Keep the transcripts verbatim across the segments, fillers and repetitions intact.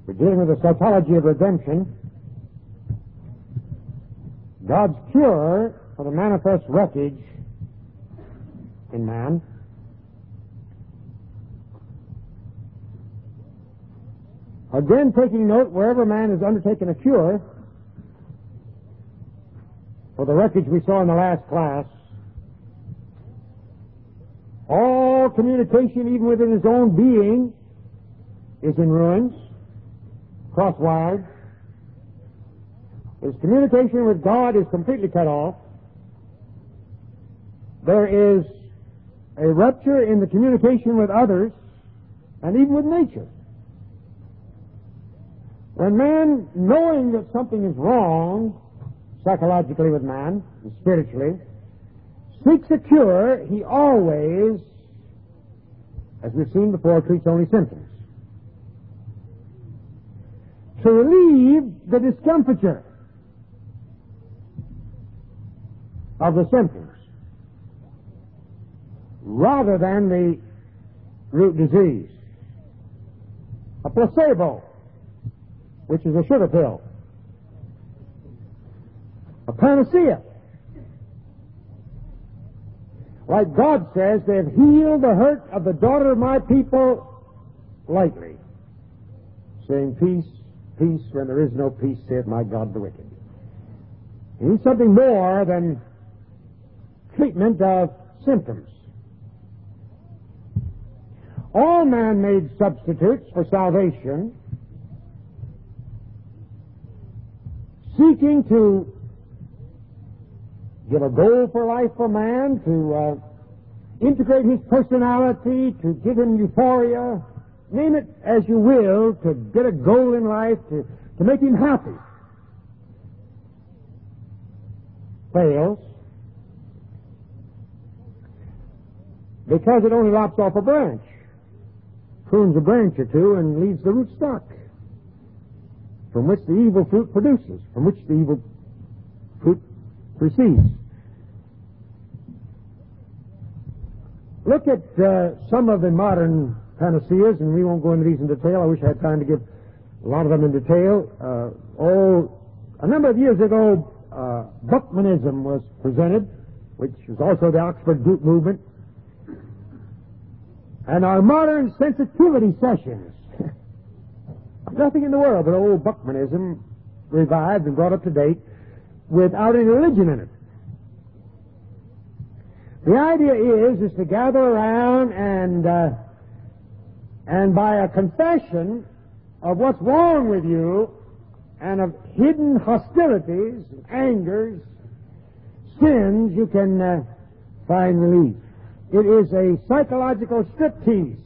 We're dealing with the psychology of redemption. God's cure for the manifest wreckage in man. Again, taking note, wherever man has undertaken a cure for the wreckage we saw in the last class, all communication, even within his own being, is in ruins, crosswired. His communication with God is completely cut off. There is a rupture in the communication with others and even with nature. When man, knowing that something is wrong psychologically with man, and spiritually, seeks a cure, he always, as we've seen before, treats only symptoms. To relieve the discomfiture of the symptoms, rather than the root disease. A placebo, which is a sugar pill. A panacea. Like God says, they have healed the hurt of the daughter of my people lightly, saying, peace, peace, when there is no peace, saith my God the wicked. He needs something more than treatment of symptoms. All man-made substitutes for salvation, seeking to give a goal for life for man, to uh, integrate his personality, to give him euphoria, name it as you will, to get a goal in life, to, to make him happy, fails because it only lops off a branch, prunes a branch or two, and leaves the root stock, from which the evil fruit produces, from which the evil fruit proceeds. Look at uh, some of the modern panaceas, and we won't go into these in detail. I wish I had time to give a lot of them in detail. Uh, oh, a number of years ago, uh, Buckmanism was presented, which was also the Oxford Group movement. And our modern sensitivity sessions, nothing in the world but old Buckmanism revived and brought up to date without any religion in it. The idea is, is to gather around and, uh, and by a confession of what's wrong with you and of hidden hostilities, angers, sins, you can uh, find relief. It is a psychological striptease.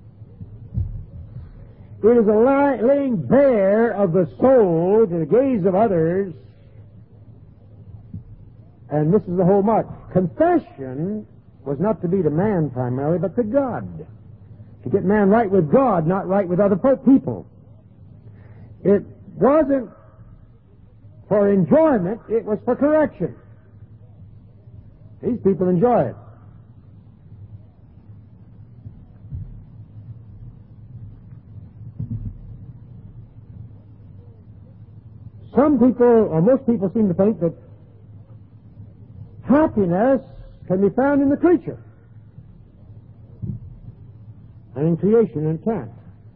It is a lie, laying bare of the soul to the gaze of others. And this is the whole mark. Confession was not to be to man primarily, but to God. To get man right with God, not right with other people. It wasn't for enjoyment, it was for correction. These people enjoy it. Some people, or most people, seem to think that happiness can be found in the creature and in creation, and it can't.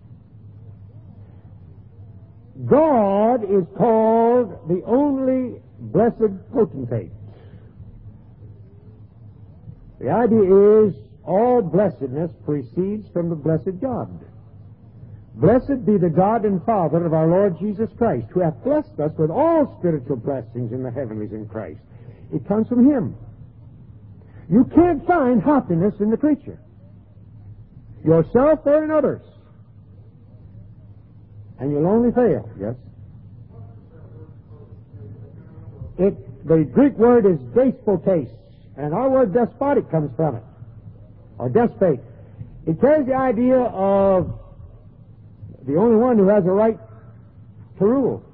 God is called the only blessed potentate. The idea is all blessedness proceeds from the blessed God. Blessed be the God and Father of our Lord Jesus Christ, who hath blessed us with all spiritual blessings in the heavenlies in Christ. It comes from Him. You can't find happiness in the creature, yourself or in others. And you'll only fail, yes? It, the Greek word is despotes, and our word despotic comes from it, or despot. It carries the idea of the only one who has a right to rule.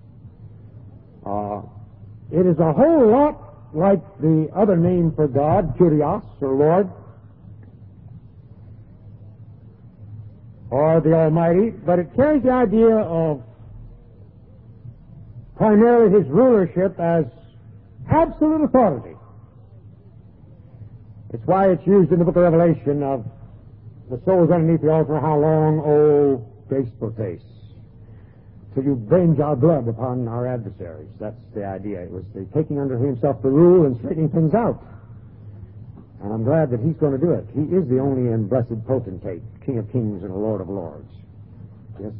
Uh, it is a whole lot like the other name for God, Kyrios, or Lord. or the Almighty, but it carries the idea of primarily His rulership as absolute authority. It's why it's used in the book of Revelation of the souls underneath the altar, how long, O graceful face, till you avenge our blood upon our adversaries. That's the idea. It was the taking under Himself the rule and straightening things out. And I'm glad that He's going to do it. He is the only and blessed potentate, King of kings and Lord of lords. Yes?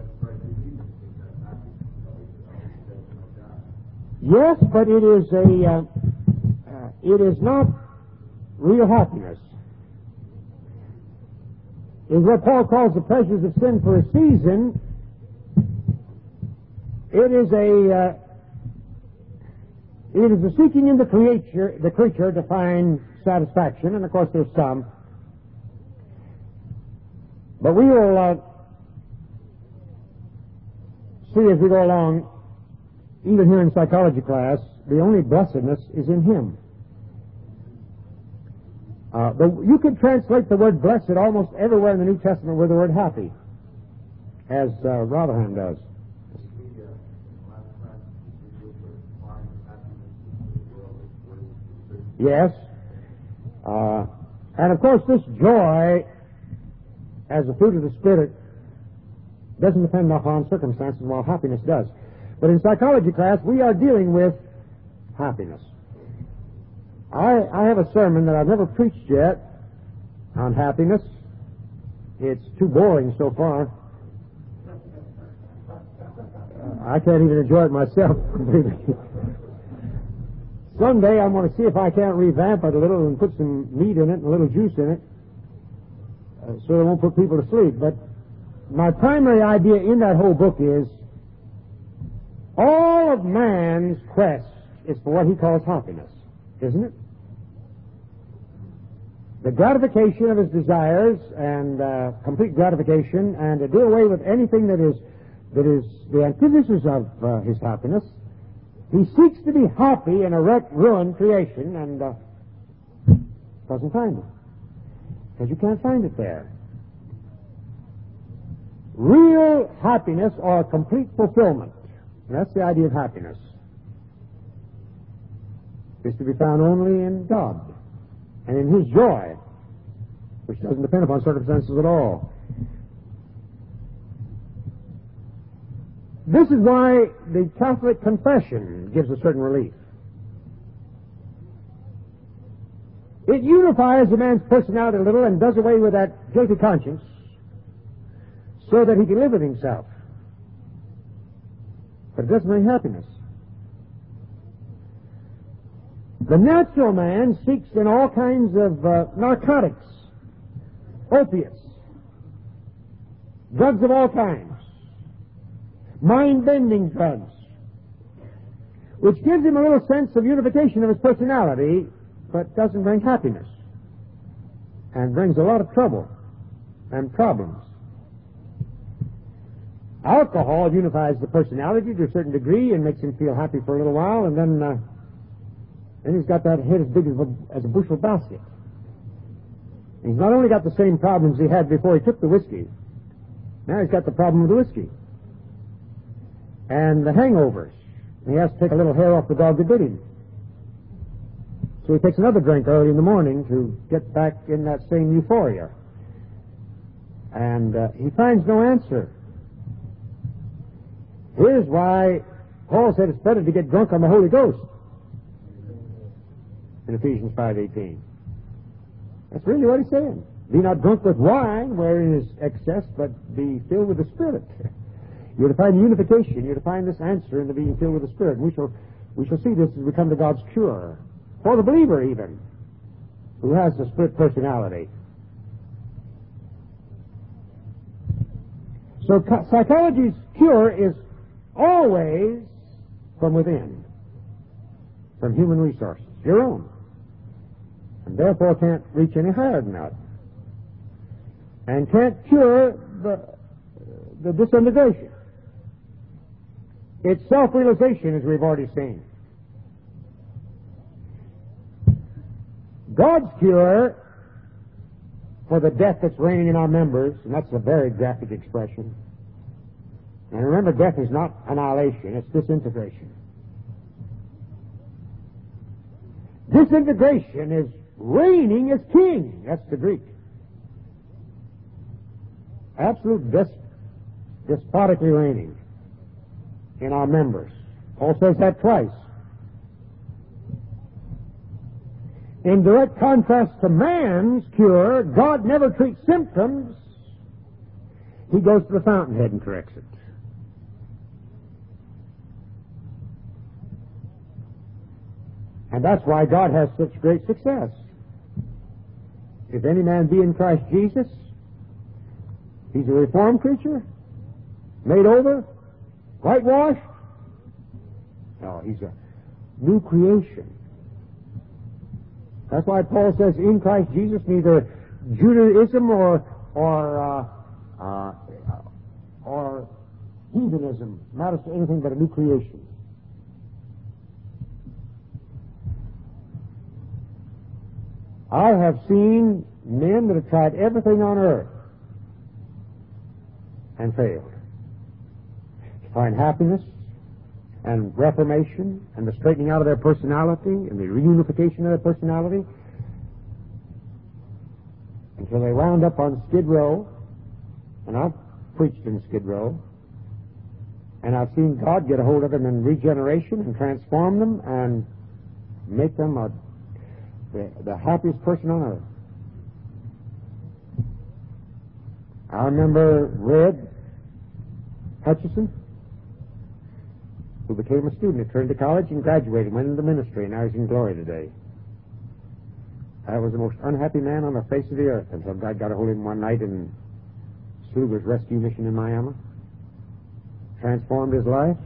Yes, but it is a, uh, uh, it is not real happiness. Is what Paul calls the pleasures of sin for a season. It is a, uh, it is a seeking in the creature, the creature to find satisfaction, and of course there's some. But we will uh, see as we go along, even here in psychology class, the only blessedness is in Him. Uh, the, you could translate the word blessed almost everywhere in the New Testament with the word happy, as uh, Rotherham does. Yes. Uh, and of course this joy as a fruit of the Spirit doesn't depend upon circumstances, while happiness does. But in psychology class we are dealing with happiness. I, I have a sermon that I've never preached yet on happiness. It's too boring so far. Uh, I can't even enjoy it myself completely. Someday I'm going to see if I can't revamp it a little and put some meat in it and a little juice in it uh, so it won't put people to sleep. But my primary idea in that whole book is all of man's quest is for what he calls happiness, isn't it? The gratification of his desires and uh, complete gratification, and to do away with anything that is that is the antithesis of uh, his happiness. He seeks to be happy in a wrecked, ruined creation, and uh, doesn't find it. Because you can't find it there. Real happiness or complete fulfillment, and that's the idea of happiness, is to be found only in God and in His joy, which doesn't depend upon circumstances at all. This is why the Catholic confession gives a certain relief. It unifies a man's personality a little and does away with that guilty conscience so that he can live with himself. But it doesn't bring happiness. The natural man seeks in all kinds of uh, narcotics, opiates, drugs of all kinds, mind-bending drugs, which gives him a little sense of unification of his personality, but doesn't bring happiness, and brings a lot of trouble and problems. Alcohol unifies the personality to a certain degree and makes him feel happy for a little while, and then uh, then he's got that head as big as a, as a bushel basket. And he's not only got the same problems he had before he took the whiskey, now he's got the problem of the whiskey and the hangovers. And he has to take a little hair off the dog that bit him. So he takes another drink early in the morning to get back in that same euphoria. And uh, he finds no answer. Here's why Paul said it's better to get drunk on the Holy Ghost in Ephesians five eighteen. That's really what he's saying. Be not drunk with wine, wherein is excess, but be filled with the Spirit. You're to find unification. You're to find this answer in the being filled with the Spirit. We shall, we shall see this as we come to God's cure. For the believer, even, who has the split personality. So psychology's cure is always from within, from human resources, your own, and therefore can't reach any higher than that, and can't cure the, the disintegration. It's self-realization, as we've already seen. God's cure for the death that's reigning in our members, and that's a very graphic expression. And remember, death is not annihilation, it's disintegration. Disintegration is reigning as king. That's the Greek. Absolute des- despotically reigning in our members. Paul says that twice. In direct contrast to man's cure, God never treats symptoms. He goes to the fountainhead and corrects it. And that's why God has such great success. If any man be in Christ Jesus, he's a reformed creature, made over, whitewashed. No, he's a new creation. That's why Paul says, in Christ Jesus, neither Judaism or or uh, uh, or heathenism matters to anything but a new creation. I have seen men that have tried everything on earth and failed to find happiness and reformation and the straightening out of their personality and the reunification of their personality until they wound up on Skid Row. And I've preached in Skid Row, and I've seen God get a hold of them in regeneration and transform them and make them a The, the happiest person on earth. I remember Red Hutchison, who became a student, returned to college and graduated, went into the ministry, and now he's in glory today. I was the most unhappy man on the face of the earth until God got a hold of him one night in Sluger's rescue mission in Miami. Transformed his life.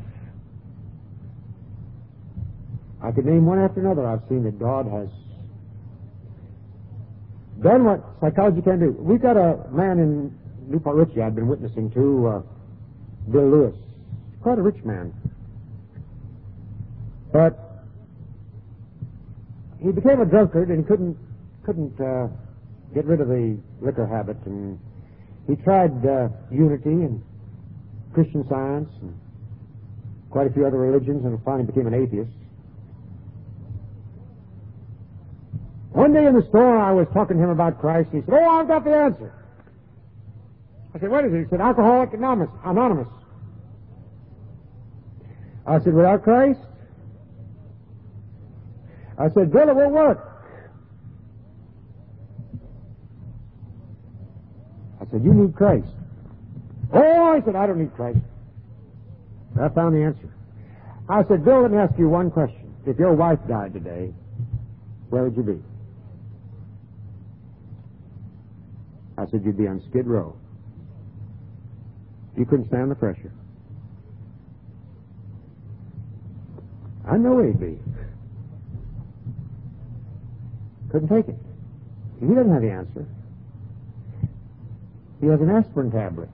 I could name one after another. I've seen that God has done what psychology can do. We've got a man in Newport Richie I've been witnessing to, uh, Bill Lewis. Quite a rich man. But he became a drunkard and couldn't couldn't uh, get rid of the liquor habit. And he tried uh, unity and Christian Science and quite a few other religions, and finally became an atheist. One day in the store, I was talking to him about Christ. He said, "Oh, I've got the answer." I said, "What is it?" He said, "Alcoholics Anonymous." Anonymous. I said, "Without Christ?" I said, "Bill, it won't work." I said, "You need Christ." "Oh," I said, "I don't need Christ." I found the answer. I said, "Bill, let me ask you one question. If your wife died today, where would you be?" I said, "You'd be on Skid Row. You couldn't stand the pressure." I know where he'd be. Couldn't take it. He doesn't have the answer. He has an aspirin tablet.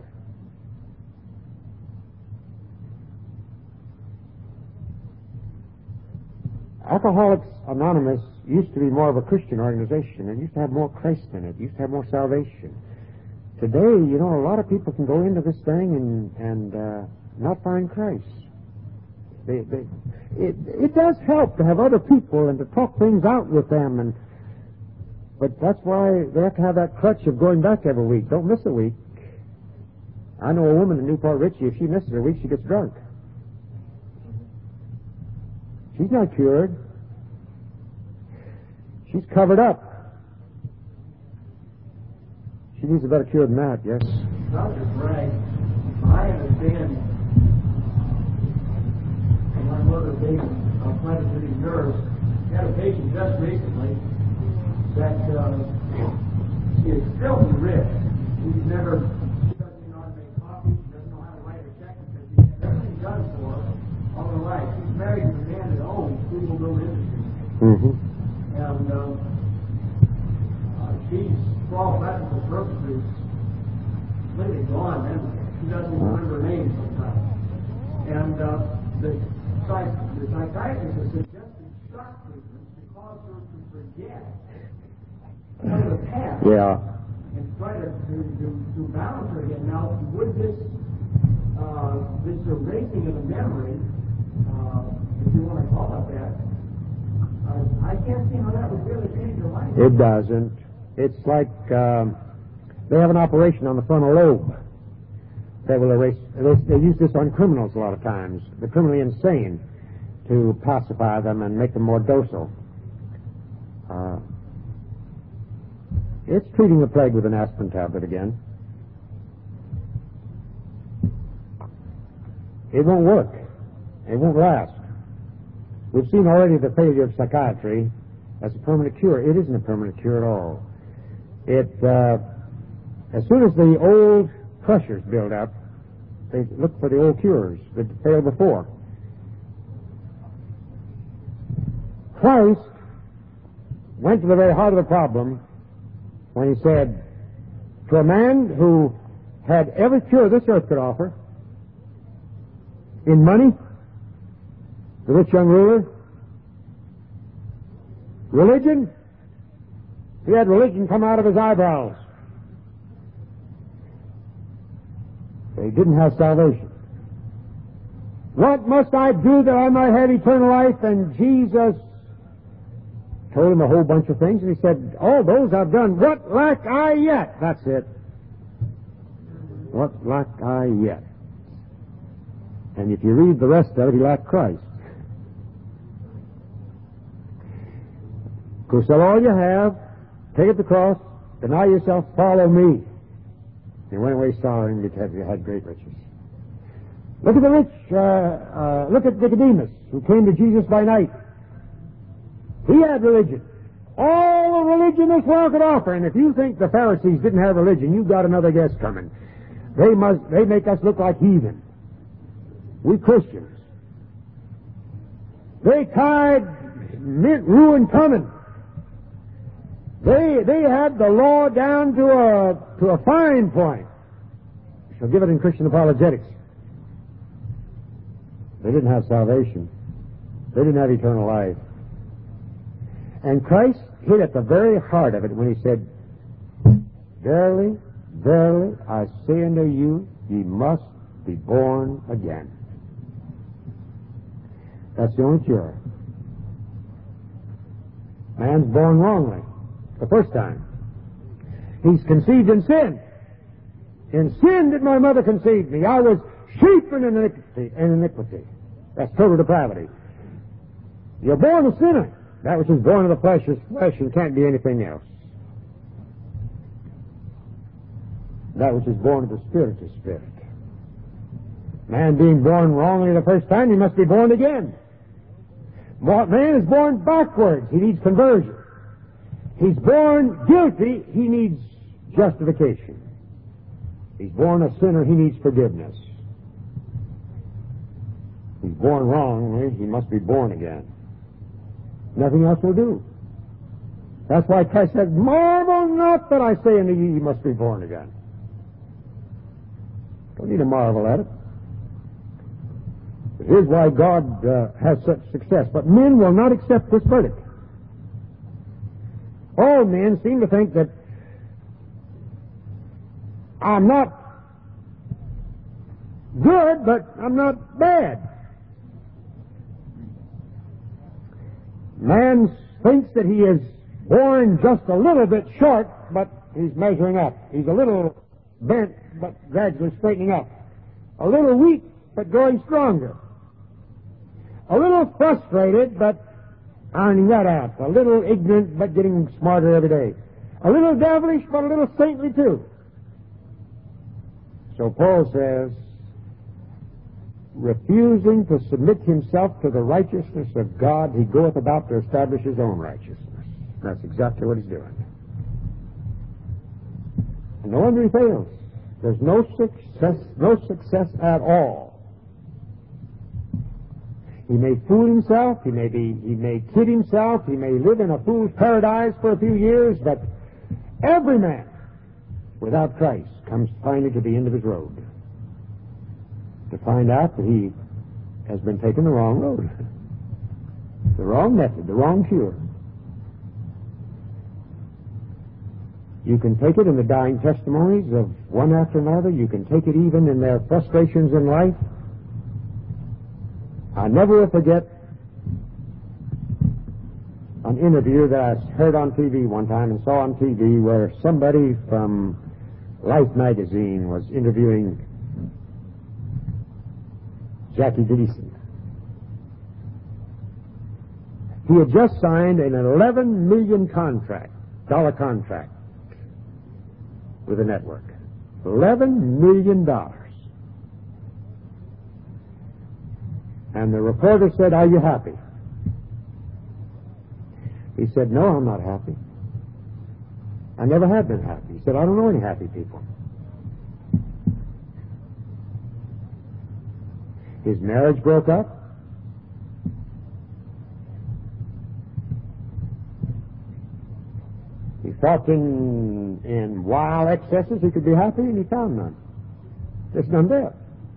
Alcoholics Anonymous used to be more of a Christian organization. It used to have more Christ in it. It used to have more salvation. Today, you know, a lot of people can go into this thing and and uh, not find Christ. They, they, it, it does help to have other people and to talk things out with them, and but that's why they have to have that crutch of going back every week. Don't miss a week. I know a woman in Newport Richie, if she misses a week, she gets drunk. She's not cured. She's covered up. She needs a better cure than that, yes? Doctor Bragg, I understand from my mother being a Planet City nurse, had a patient just recently that uh, she is filthy rich. She's never, she doesn't know how to make coffee, she doesn't know how to write a check because she has everything done for her all her life. She's married to a man that owns Google Mill Industries. Mm-hmm. And um, uh, she's, for all practical purposes, completely gone mentally. She doesn't even remember her name sometimes. And uh, the, psych, the psychiatrist has suggested shock treatments to cause her to forget some of the past Yeah. and try to, to, to, to balance her again. Now, would this, uh, this erasing of the memory, uh, if you want to call it that, uh, I can't see how that would really change her life. It doesn't. It's like um, they have an operation on the frontal lobe. They will erase. They, they use this on criminals a lot of times, the criminally insane, to pacify them and make them more docile. Uh, it's treating the plague with an aspirin tablet again. It won't work. It won't last. We've seen already the failure of psychiatry as a permanent cure. It isn't a permanent cure at all. It, uh, as soon as the old pressures build up, they look for the old cures that failed before. Christ went to the very heart of the problem when he said to a man who had every cure this earth could offer, in money, the rich young ruler, religion, he had religion come out of his eyebrows. They didn't have salvation. What must I do that I might have eternal life? And Jesus told him a whole bunch of things, and he said, all those I've done. What lack I yet? That's it. What lack I yet? And if you read the rest of it, he lacked Christ. Go sell all you have, take up the cross, deny yourself, follow me. He went away sorrowing because he had great riches. Look at the rich, uh, uh, look at Nicodemus, who came to Jesus by night. He had religion. All the religion this world could offer. And if you think the Pharisees didn't have religion, you've got another guess coming. They must, they make us look like heathen. We Christians. They tied mint ruin coming. They they had the law down to a to a fine point. We shall give it in Christian apologetics. They didn't have salvation. They didn't have eternal life. And Christ hit at the very heart of it when he said, verily, verily, I say unto you, ye must be born again. That's the only cure. Man's born wrongly the first time. He's conceived in sin. In sin did my mother conceive me. I was shapen in iniquity. In iniquity. That's total depravity. You're born a sinner. That which is born of the flesh is flesh and can't be anything else. That which is born of the Spirit is spirit. Man being born wrongly the first time, he must be born again. Man is born backwards. He needs conversion. He's born guilty. He needs justification. He's born a sinner. He needs forgiveness. He's born wrongly. He must be born again. Nothing else will do. That's why Christ said, marvel not that I say unto you, you must be born again. Don't need to marvel at it. Here's why God uh, has such success. But men will not accept this verdict. All men seem to think that I'm not good, but I'm not bad. Man thinks that he is born just a little bit short, but he's measuring up. He's a little bent, but gradually straightening up. A little weak, but growing stronger. A little frustrated, but ironing that out. A little ignorant, but getting smarter every day. A little devilish, but a little saintly too. So Paul says, refusing to submit himself to the righteousness of God, he goeth about to establish his own righteousness. That's exactly what he's doing. And no wonder he fails. There's no success, no success at all. He may fool himself, he may be, he may kid himself, he may live in a fool's paradise for a few years, but every man without Christ comes finally to the end of his road to find out that he has been taking the wrong road, the wrong method, the wrong cure. You can take it in the dying testimonies of one after another. You can take it even in their frustrations in life. I never will forget an interview that I heard on T V one time and saw on T V where somebody from Life magazine was interviewing Jackie Gleason. He had just signed an eleven million contract, dollar contract with a network. eleven million dollars. And the reporter said, "Are you happy?" He said, "No, I'm not happy. I never have been happy." He said, "I don't know any happy people." His marriage broke up. He thought in, in wild excesses he could be happy, and he found none. There's none there.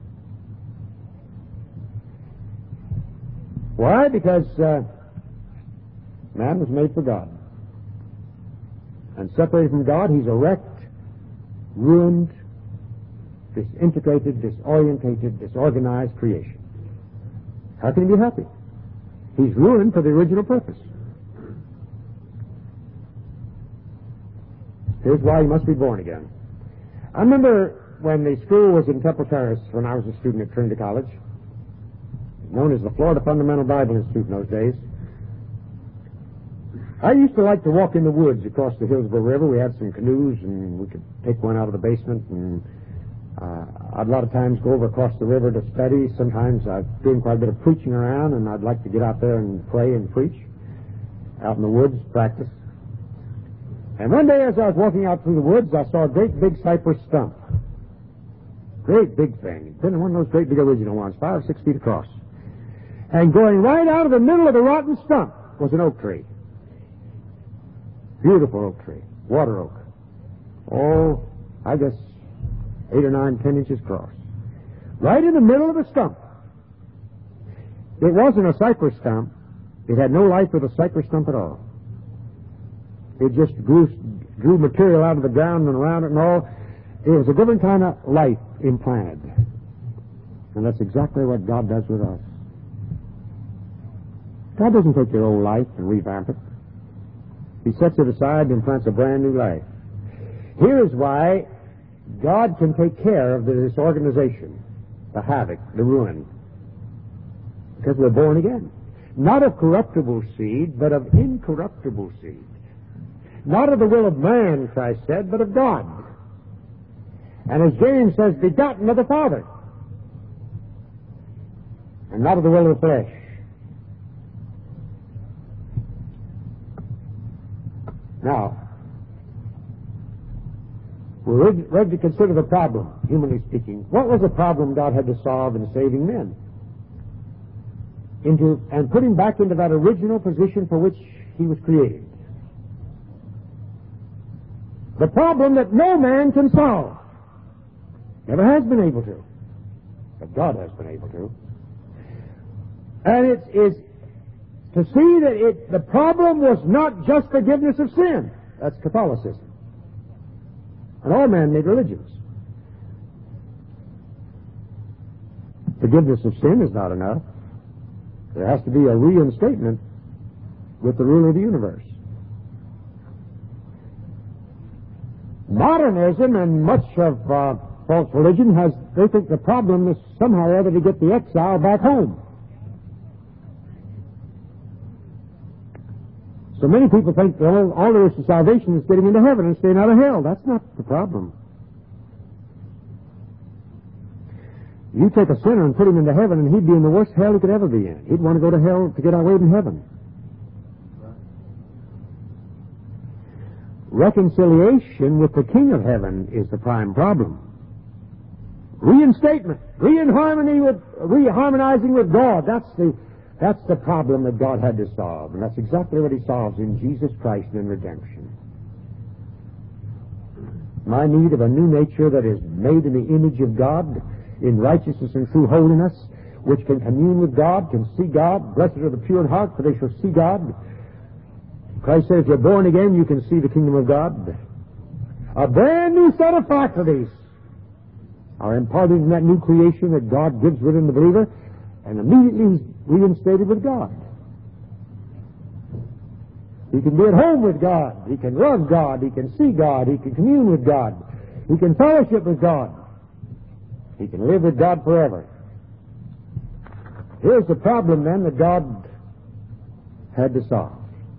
Why? Because uh, man was made for God. And separated from God, he's a wrecked, ruined, disintegrated, disorientated, disorganized creation. How can he be happy? He's ruined for the original purpose. Here's why he must be born again. I remember when the school was in Temple Terrace, when I was a student at Trinity College, known as the Florida Fundamental Bible Institute in those days. I used to like to walk in the woods across the Hillsborough River. We had some canoes, and we could take one out of the basement, and uh, I'd a lot of times go over across the river to study. Sometimes I'm doing quite a bit of preaching around, and I'd like to get out there and pray and preach out in the woods, practice. And one day as I was walking out through the woods, I saw a great big cypress stump. Great big thing. It's been one of those great big original ones, five or six feet across. And going right out of the middle of the rotten stump was an oak tree. Beautiful oak tree. Water oak. Oh, I guess eight or nine, ten inches across. Right in the middle of the stump. It wasn't a cypress stump. It had no life with a cypress stump at all. It just grew, drew material out of the ground and around it and all. It was a different kind of life implanted. And that's exactly what God does with us. God doesn't take your old life and revamp it. He sets it aside and plants a brand new life. Here is why God can take care of the disorganization, the havoc, the ruin. Because we're born again. Not of corruptible seed, but of incorruptible seed. Not of the will of man, Christ said, but of God. And as James says, begotten of the Father. And not of the will of the flesh. Now, we're ready to consider the problem, humanly speaking. What was the problem God had to solve in saving men? Into, and put him back into that original position for which he was created. The problem that no man can solve. Never has been able to. But God has been able to. And it is to see that it, the problem was not just forgiveness of sin. That's Catholicism. And all man-made religions. Forgiveness of sin is not enough. There has to be a reinstatement with the ruler of the universe. Modernism and much of uh, false religion has, they think the problem is somehow or other to get the exile back home. So many people think that all, all there is to salvation is getting into heaven and staying out of hell. That's not the problem. You take a sinner and put him into heaven, and he'd be in the worst hell he could ever be in. He'd want to go to hell to get away from heaven. Reconciliation with the King of Heaven is the prime problem. Reinstatement, re-harmony with, re-harmonizing with God. That's the That's the problem that God had to solve, and that's exactly what he solves in Jesus Christ and in redemption. My need of a new nature that is made in the image of God, in righteousness and true holiness, which can commune with God, can see God. Blessed are the pure in heart, for they shall see God. Christ said, if you're born again, you can see the kingdom of God. A brand new set of faculties are imparted in that new creation that God gives within the believer, and immediately he's reinstated with God. He can be at home with God. He can love God. He can see God. He can commune with God. He can fellowship with God. He can live with God forever. Here's the problem, then, that God had to solve.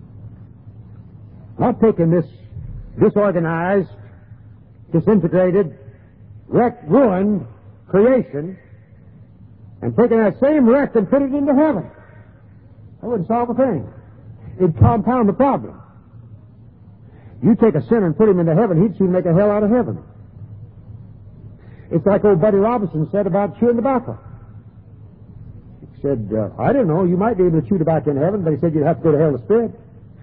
Not taking this disorganized, disintegrated, wrecked, ruined creation and taking that same wreck and put it into heaven. That wouldn't solve a thing. It'd compound the problem. You take a sinner and put him into heaven, he'd soon make a hell out of heaven. It's like old Buddy Robinson said about chewing tobacco. He said, uh, I don't know, you might be able to chew tobacco in heaven, but he said you'd have to go to hell to spit.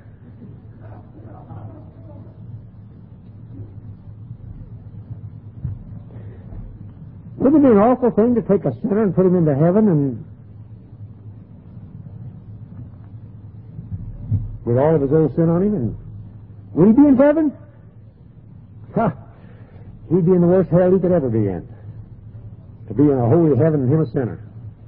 Wouldn't it be an awful thing to take a sinner and put him into heaven and with all of his old sin on him, and would he be in heaven? Ha! He'd be in the worst hell he could ever be in. To be in a holy heaven and him a sinner.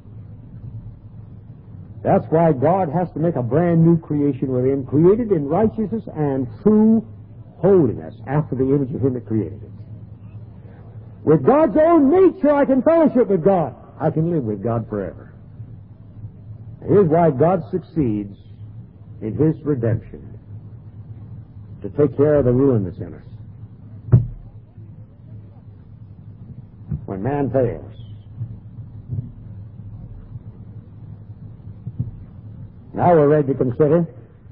That's why God has to make a brand new creation with him, created in righteousness and true holiness, after the image of him that created it. With God's own nature, I can fellowship with God. I can live with God forever. Here's why God succeeds in his redemption, to take care of the ruin that's in us. When man fails, now we're ready to consider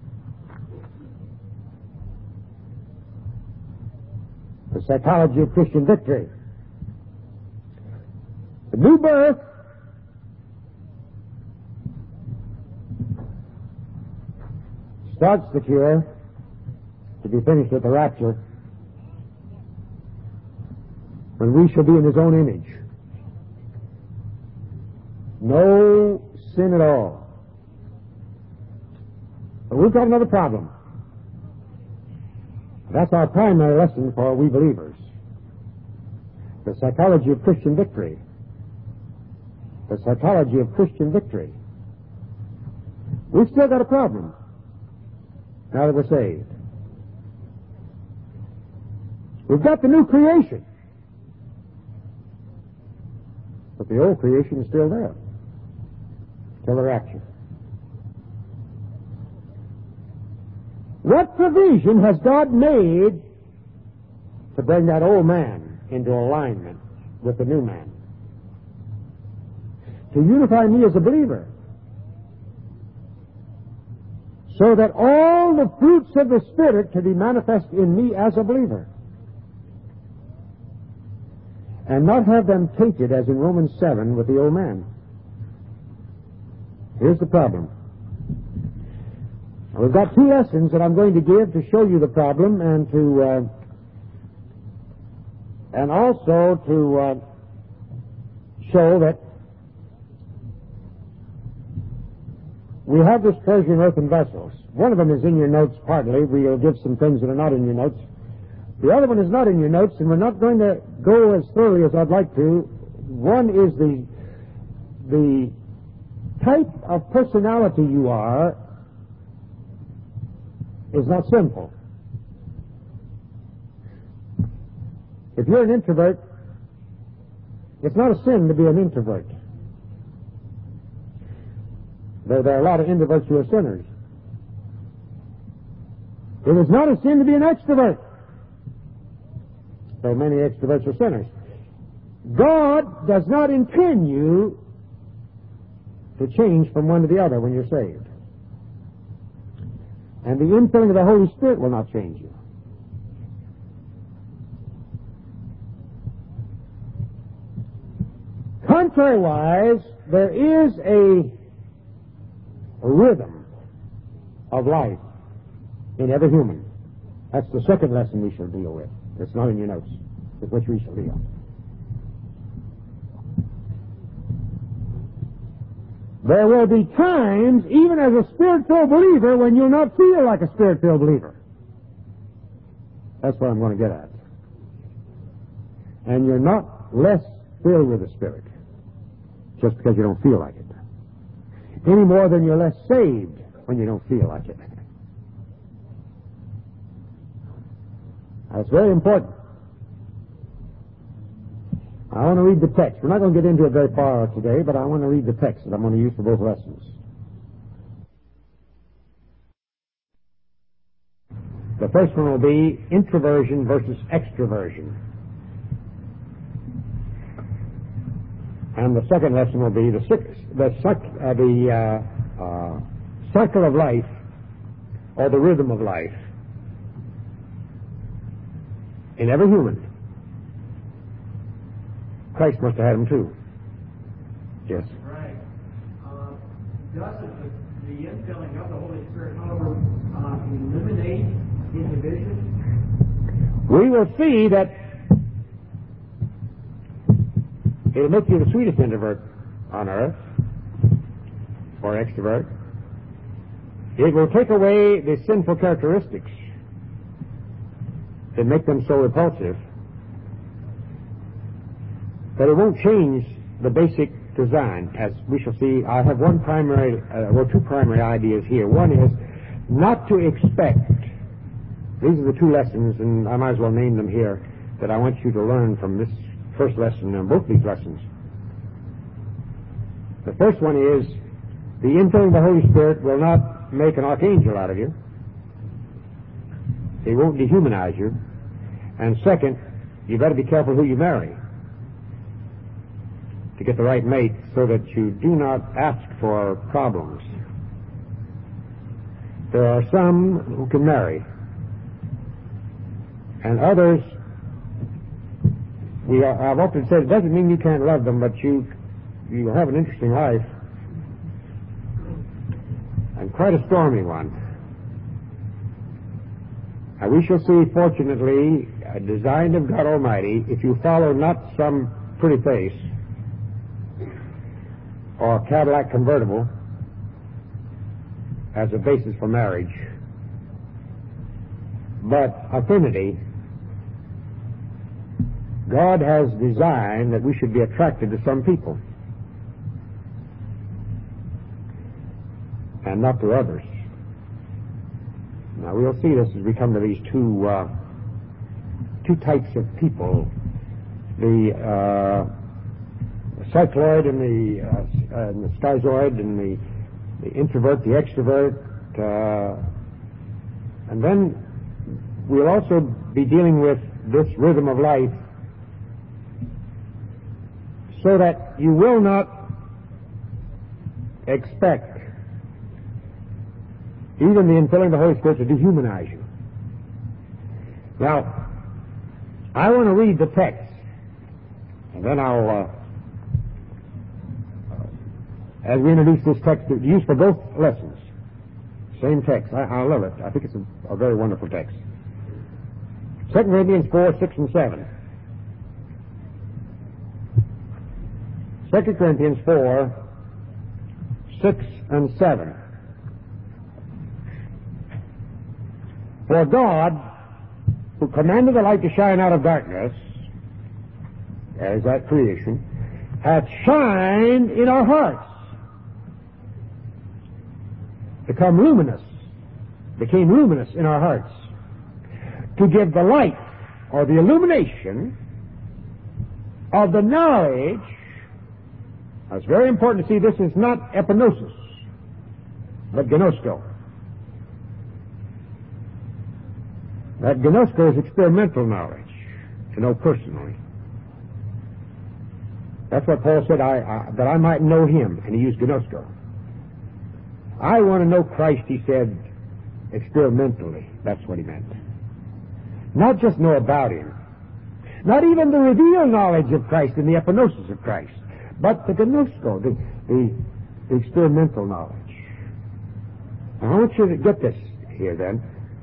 the psychology of Christian victory. The new birth starts the cure, to be finished at the rapture, when we shall be in his own image. No sin at all. But we've got another problem. That's our primary lesson for we believers. The psychology of Christian victory. The psychology of Christian victory. We've still got a problem now that we're saved. We've got the new creation, but the old creation is still there till the rapture. What provision has God made to bring that old man into alignment with the new man? To unify me as a believer, so that all the fruits of the Spirit can be manifest in me as a believer, and not have them tainted, as in Romans seven, with the old man. Here's the problem. We've got two lessons that I'm going to give to show you the problem, and to uh, and also to uh, show that we have this treasure in earthen vessels. One of them is in your notes partly. We'll give some things that are not in your notes. The other one is not in your notes, and we're not going to go as thoroughly as I'd like to. One is the the type of personality you are is not sinful. If you're an introvert, it's not a sin to be an introvert. Though there are a lot of introverts who are sinners. It is not a sin to be an extrovert, though many extroverts are sinners. God does not intend you to change from one to the other when you're saved. And the infilling of the Holy Spirit will not change you. Contrariwise, there is a rhythm of life in every human. That's the second lesson we shall deal with. It's not in your notes, with which we shall deal. There will be times, even as a Spirit-filled believer, when you'll not feel like a Spirit-filled believer. That's what I'm going to get at. And you're not less filled with the Spirit just because you don't feel like it. Any more than you're less saved when you don't feel like it. That's very important. I want to read the text. We're not going to get into it very far today, but I want to read the text that I'm going to use for both lessons. The first one will be introversion versus extroversion. And the second lesson will be the, the, uh, the uh, uh, cycle of life, or the rhythm of life, in every human. Christ must have had them too. Yes. Right. Uh, does the, the infilling of the Holy Spirit, however, uh, eliminate division? We will see that it'll make you the sweetest introvert on earth, or extrovert. It will take away the sinful characteristics that make them so repulsive. But it won't change the basic design, as we shall see. I have one primary, uh, well, two primary ideas here. One is not to expect. These are the two lessons, and I might as well name them here, that I want you to learn from this first lesson and both these lessons. The first one is the infilling of the Holy Spirit will not make an archangel out of you. He won't dehumanize you. And second, you better be careful who you marry to get the right mate so that you do not ask for problems. There are some who can marry, and others, we are, I've often said, it doesn't mean you can't love them, but you you have an interesting life, and quite a stormy one. And we shall see, fortunately, a design of God Almighty, if you follow not some pretty face or a Cadillac convertible as a basis for marriage, but affinity. God has designed that we should be attracted to some people and not to others. Now we'll see this as we come to these two uh, two types of people: the uh, cycloid and the uh, and the schizoid, and the, the introvert, the extrovert, uh, and then we'll also be dealing with this rhythm of life, so that you will not expect even the infilling of the Holy Spirit to dehumanize you. Now, I want to read the text, and then I'll, uh, as we introduce this text, used for both lessons, same text. I, I love it. I think it's a, a very wonderful text. Second Corinthians four, six, and seven. Second Corinthians four, six, and seven. For God, who commanded the light to shine out of darkness, as that creation, hath shined in our hearts, become luminous, became luminous in our hearts, to give the light, or the illumination, of the knowledge. Now, it's very important to see this is not epinosis, but gnosko. That gnosko is experimental knowledge, to know personally. That's what Paul said, I, I, that I might know him, and he used gnosko. I want to know Christ, he said, experimentally. That's what he meant. Not just know about him. Not even the revealed knowledge of Christ and the epinosis of Christ, but the gnosko, the, the, the experimental knowledge. Now, I want you to get this here then.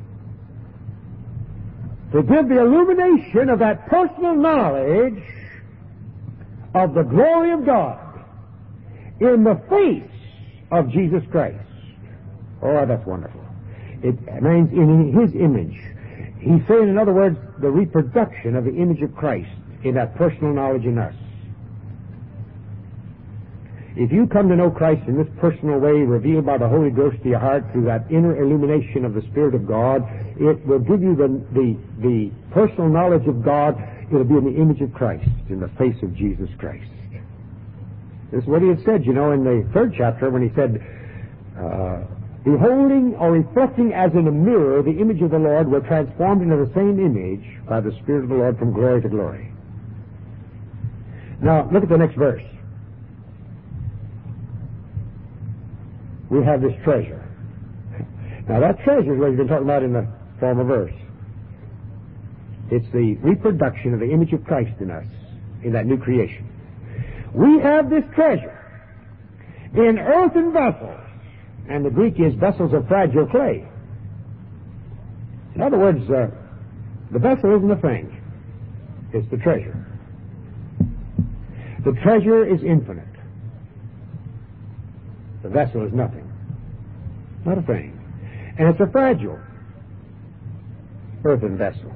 To give the illumination of that personal knowledge of the glory of God in the face of Jesus Christ. Oh, that's wonderful. It means in his image. He's saying, in other words, the reproduction of the image of Christ in that personal knowledge in us. If you come to know Christ in this personal way, revealed by the Holy Ghost to your heart through that inner illumination of the Spirit of God, it will give you the, the, the personal knowledge of God. It'll be in the image of Christ, in the face of Jesus Christ. This is what he had said, you know, in the third chapter when he said, uh, beholding or reflecting as in a mirror the image of the Lord, we're transformed into the same image by the Spirit of the Lord from glory to glory. Now, look at the next verse. We have this treasure. Now, that treasure is what he's been talking about in the former verse. It's the reproduction of the image of Christ in us, in that new creation. We have this treasure in earthen vessels, and the Greek is vessels of fragile clay. In other words, uh, the vessel isn't a thing. It's the treasure. The treasure is infinite. The vessel is nothing. Not a thing. And it's a fragile earthen vessel.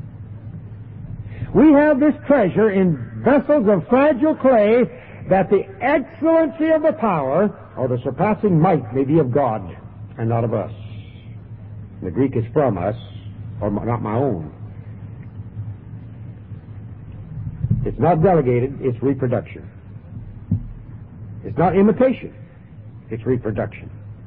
We have this treasure in vessels of fragile clay, that the excellency of the power or the surpassing might may be of God and not of us. The Greek is from us, or not my own. It's not delegated, it's reproduction. It's not imitation, it's reproduction.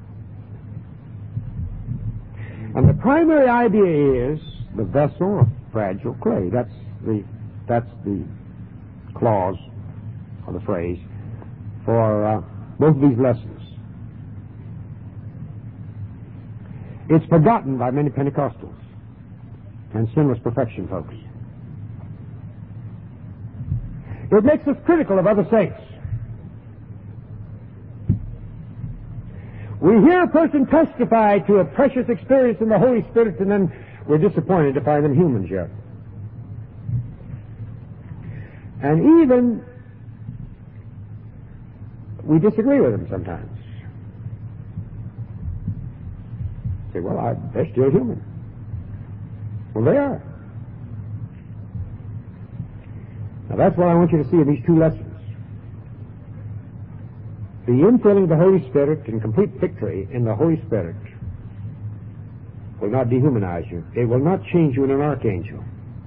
And the primary idea is the vessel of fragile clay. That's the that's the clause or the phrase for uh, both of these lessons. It's forgotten by many Pentecostals and sinless perfection folks. It makes us critical of other saints. We hear a person testify to a precious experience in the Holy Spirit, and then we're disappointed to find them humans yet. And even we disagree with them sometimes. Say, well, I, they're still human. Well, they are. Now, that's what I want you to see in these two lessons. The infilling of the Holy Spirit and complete victory in the Holy Spirit will not dehumanize you. It will not change you into an archangel.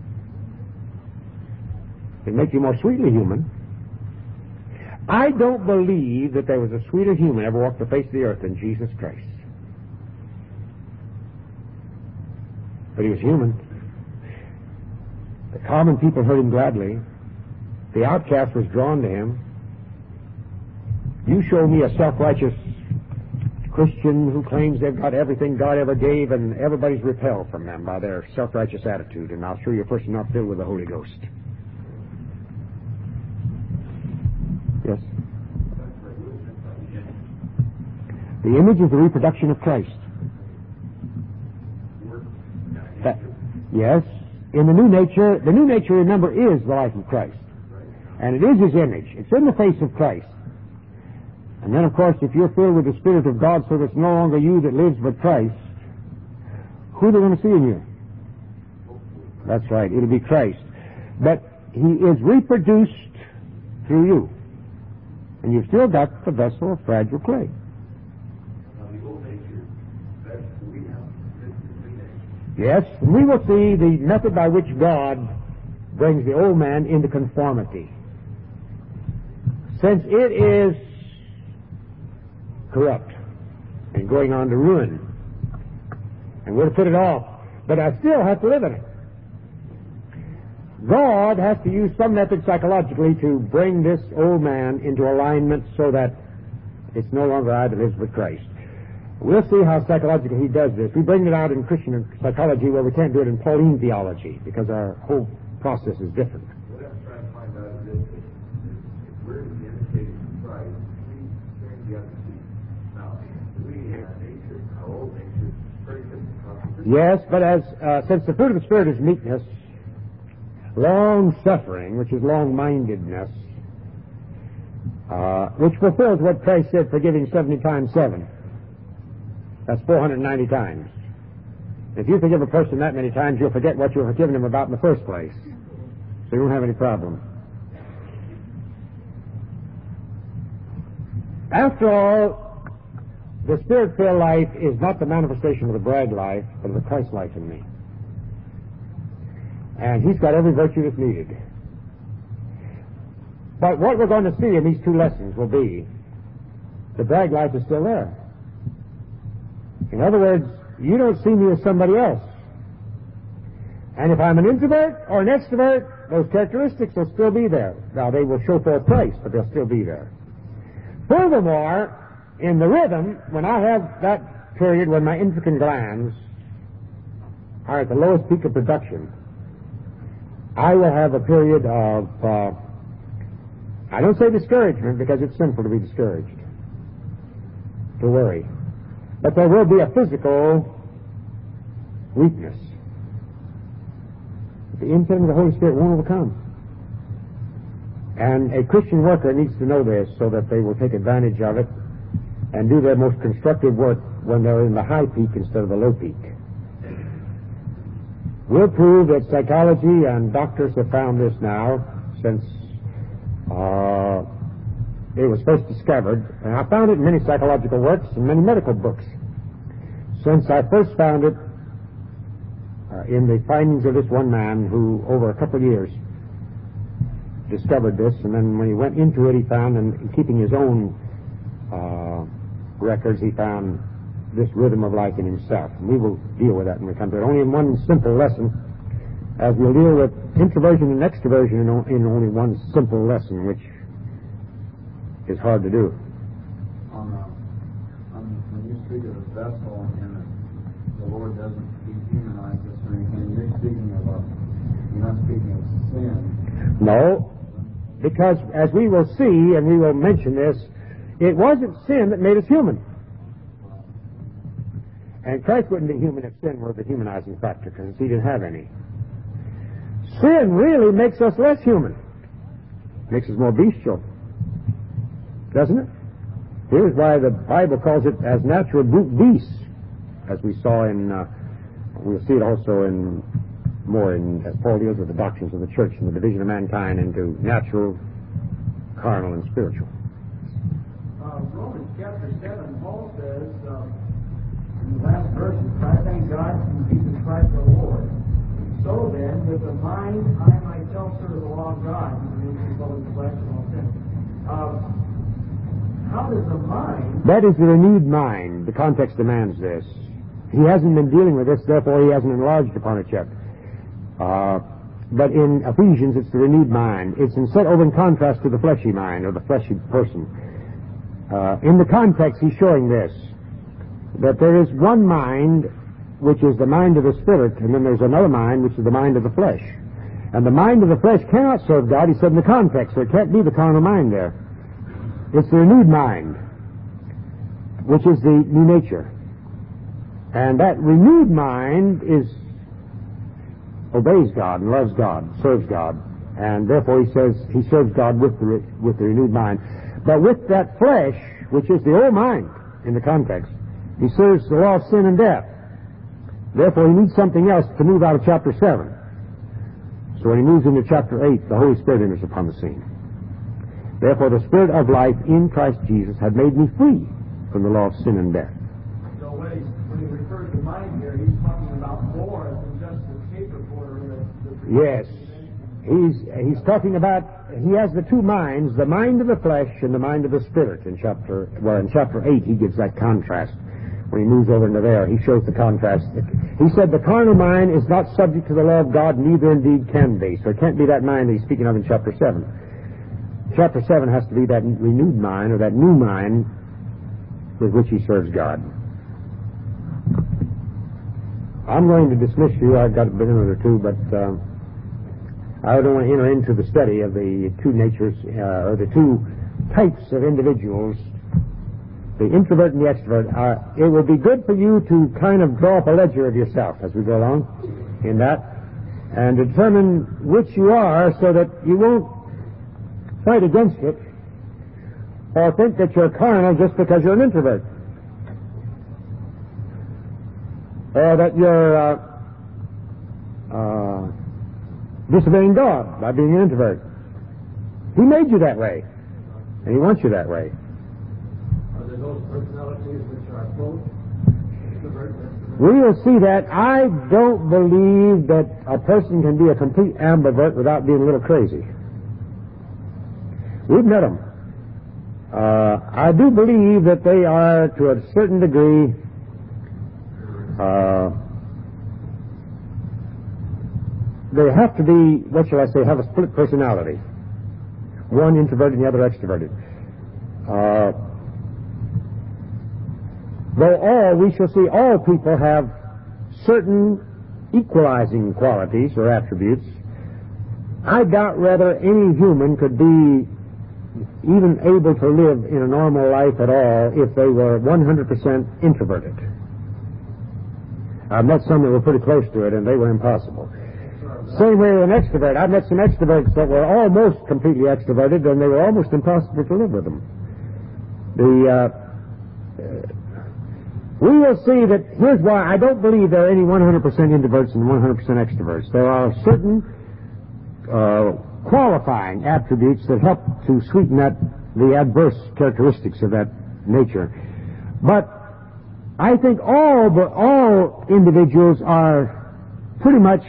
It will make you more sweetly human. I don't believe that there was a sweeter human ever walked the face of the earth than Jesus Christ. But he was human. The common people heard him gladly. The outcast was drawn to him. You show me a self-righteous Christian who claims they've got everything God ever gave, and everybody's repelled from them by their self-righteous attitude, and I'll show you a person not filled with the Holy Ghost. Yes? The image is the reproduction of Christ. That, yes. In the new nature, the new nature, remember, is the life of Christ. And it is his image. It's in the face of Christ. And then, of course, if you're filled with the Spirit of God so that it's no longer you that lives but Christ, who are they going to see in you? That's right. It'll be Christ. But he is reproduced through you. And you've still got the vessel of fragile clay. Yes, and we will see the method by which God brings the old man into conformity. Since it is corrupt and going on to ruin, and we're to put it off, but I still have to live in it. God has to use some method psychologically to bring this old man into alignment so that it's no longer I that lives but Christ. We'll see how psychologically he does this. We bring it out in Christian psychology where we can't do it in Pauline theology because our whole process is different. What I'm trying to find out is if, if we're to be imitating Christ, we turn the other cheek. Now, we in our nature, our old nature, is pretty different. Yes, but as uh, since the fruit of the Spirit is meekness, long-suffering, which is long-mindedness, uh, which fulfills what Christ said, forgiving seventy times seven. That's four hundred ninety times. If you forgive a person that many times, you'll forget what you were forgiving him about in the first place. So you won't have any problem. After all, the Spirit-filled life is not the manifestation of the brag life, but of the Christ life in me. And he's got every virtue that's needed. But what we're going to see in these two lessons will be the brag life is still there. In other words, you don't see me as somebody else. And if I'm an introvert or an extrovert, those characteristics will still be there. Now, they will show forth Christ, but they'll still be there. Furthermore, in the rhythm, when I have that period when my endocrine glands are at the lowest peak of production, I will have a period of, uh, I don't say discouragement because it's sinful to be discouraged, to worry. But there will be a physical weakness. The infilling of the Holy Spirit won't overcome. And a Christian worker needs to know this so that they will take advantage of it and do their most constructive work when they're in the high peak instead of the low peak. We'll prove that psychology and doctors have found this now since uh, it was first discovered. And I found it in many psychological works and many medical books. Since I first found it uh, in the findings of this one man who, over a couple of years, discovered this, and then when he went into it, he found, and keeping his own uh, records, he found this rhythm of life in himself. And we will deal with that when we come to it. Only in one simple lesson, as we'll deal with introversion and extroversion in, o- in only one simple lesson, which is hard to do. On, uh, on when you speak of a vessel and the Lord doesn't dehumanize us or anything, you're speaking about, you're not speaking of sin. No, because as we will see, and we will mention this, it wasn't sin that made us human. And Christ wouldn't be human if sin were the humanizing factor, because he didn't have any. Sin really makes us less human. Makes us more bestial. Doesn't it? Here's why the Bible calls it as natural brute beasts, as we saw in, uh, we'll see it also in, more in, as Paul deals with the doctrines of the church and the division of mankind into natural, carnal, and spiritual. Uh, Romans chapter seven, Paul says, uh, in the last verses, I thank God through Jesus Christ our Lord. So then, with the mind, I myself serve the law of God, who is the public flesh and all sin. Uh, how does the mind... That is the renewed mind. The context demands this. He hasn't been dealing with this, therefore he hasn't enlarged upon it yet. Uh, but in Ephesians, it's the renewed mind. It's instead over in contrast to the fleshy mind, or the fleshy person. Uh, in the context, he's showing this, that there is one mind, which is the mind of the Spirit, and then there's another mind, which is the mind of the flesh. And the mind of the flesh cannot serve God, he said in the context, so it can't be the carnal mind there. It's the renewed mind, which is the new nature. And that renewed mind is obeys God and loves God, serves God. And therefore he says he serves God with the, with the renewed mind. But with that flesh, which is the old mind in the context, he serves the law of sin and death. Therefore he needs something else to move out of chapter seven. So when he moves into chapter eight, the Holy Spirit enters upon the scene. Therefore the Spirit of life in Christ Jesus had made me free from the law of sin and death. So when he, when he refers to mind here, he's talking about more than just the tape recorder. The, the Yes. He's, he's talking about, he has the two minds, the mind of the flesh and the mind of the Spirit in chapter, well, in chapter eight he gives that contrast. When he moves over into there, he shows the contrast. He said the carnal mind is not subject to the law of God, neither indeed can be. So it can't be that mind that he's speaking of in chapter seven. Chapter seven has to be that renewed mind, or that new mind with which he serves God. I'm going to dismiss you. I've got a minute or two, but uh, I don't want to enter into the study of the two natures, uh, or the two types of individuals, the introvert and the extrovert. Uh, it will be good for you to kind of draw up a ledger of yourself as we go along in that, and determine which you are so that you won't fight against it or think that you're carnal just because you're an introvert, or that you're uh, uh, disobeying God by being an introvert. He made you that way, and He wants you that way. Are there those personalities which are both extrovert and extrovert? We will see that. I don't believe that a person can be a complete ambivert without being a little crazy. We've met them. Uh, I do believe that they are, to a certain degree, uh, they have to be, what shall I say, have a split personality. One introverted and the other extroverted. Uh, though all, we shall see all people have certain equalizing qualities or attributes, I doubt whether any human could be even able to live in a normal life at all if they were one hundred percent introverted. I've met some that were pretty close to it, and they were impossible. Same way with an extrovert. I've met some extroverts that were almost completely extroverted, and they were almost impossible to live with them. The uh, uh, we will see that, here's why I don't believe there are any one hundred percent introverts and one hundred percent extroverts. There are certain uh, qualifying attributes that help to sweeten that, the adverse characteristics of that nature. But I think all the, all individuals are pretty much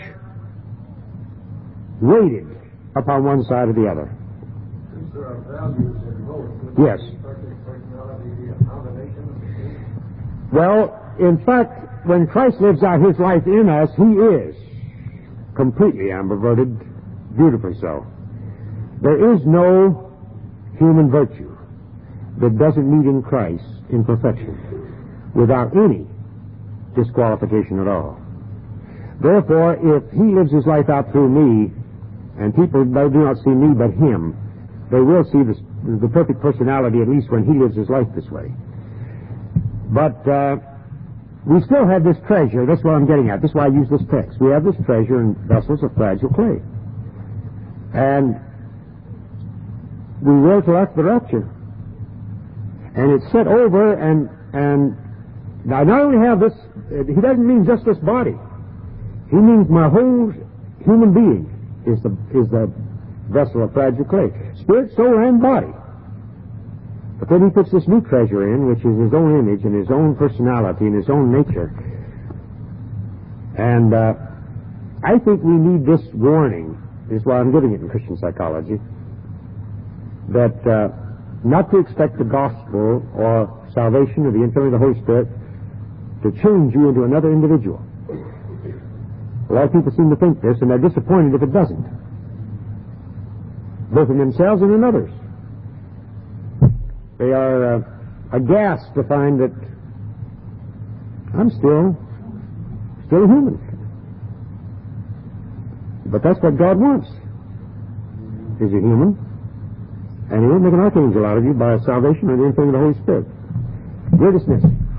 weighted upon one side or the other. Since there are values in both, would Yes. perfect personality be a combination of the two? Well, in fact, when Christ lives out His life in us, He is completely ambiverted, beautifully so. There is no human virtue that doesn't meet in Christ in perfection without any disqualification at all. Therefore, if He lives His life out through me, and people do not see me but Him, they will see the, the perfect personality, at least when He lives His life this way. But uh, we still have this treasure. That's what I'm getting at. This is why I use this text. We have this treasure in vessels of fragile clay. And we will till after the rapture. And it's set over, and and now not only have this, He doesn't mean just this body. He means my whole human being is the is the vessel of fragile clay, spirit, soul, and body. But then He puts this new treasure in, which is His own image and His own personality and His own nature. And uh, I think we need this warning. This is why I'm giving it in Christian psychology. That uh, not to expect the gospel or salvation or the infilling of the Holy Spirit to change you into another individual. A lot of people seem to think this, and they're disappointed if it doesn't, both in themselves and in others. They are uh, aghast to find that I'm still still a human. But that's what God wants, is a human. And He won't make an archangel out of you by salvation or the infilling of the Holy Spirit. You're dismissed.